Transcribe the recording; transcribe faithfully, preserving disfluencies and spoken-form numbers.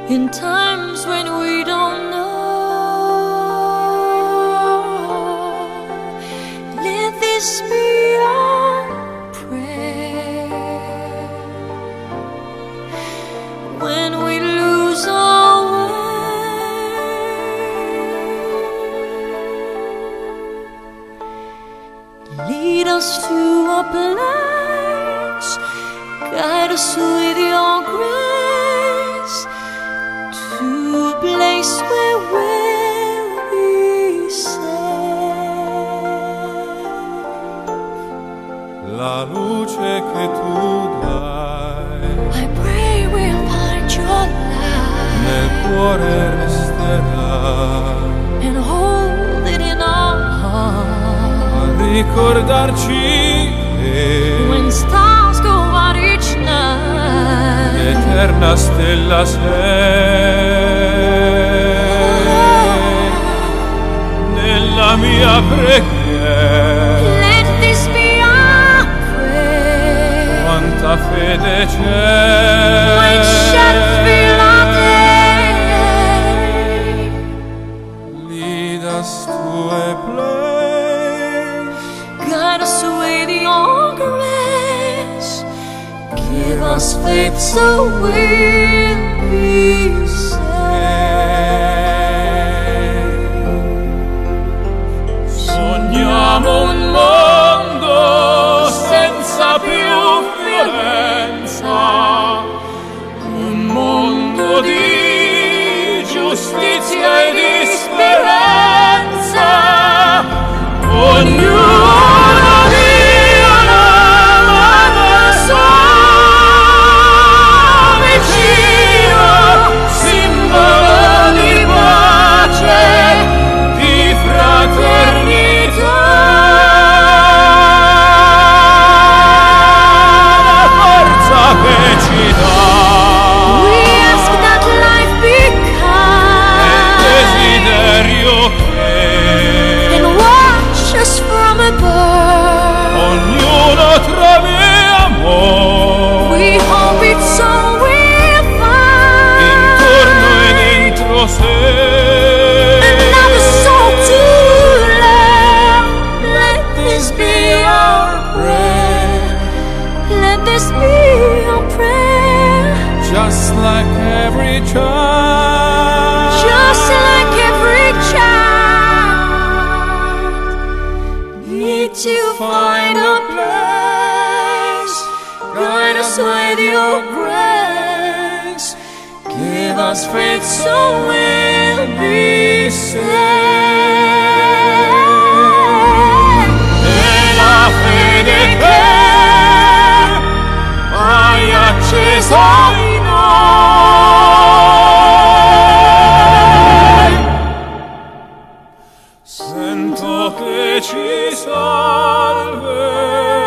in times when we don't know. Let this be our prayer when we lose our way. Lead us to a place, guide us with your grace, to a place where we'll be safe. La luce che tu dai I pray we'll find your light nel cuore resterà, and hold it in our heart. a ricordarci che When stars go out each night, l'eterna stella sei nella mia preghiera. let this be our prayer. Quanta fede c'è When shadows fill our day, lead us to a place, guide us with your grace. Give us faith so we'll be safe. sogniamo un mondo senza più violenza, un mondo di giustizia e di speranza. Ognuno di una sua vicino, simbolo di pace, di fraternità. La forza che ci dà We ask that life be kind desiderio che and watch us from above. ognuno trovi amore We hope it's all we'll find. intorno e dentro sé. Another soul to love. Let this be our prayer. Let this be our prayer. Just like every child, Just like every child, need to find a place. Guide us with your grace. Give us faith so we'll be safe. e la fede che hai acceso in noi, sento che ci salverà.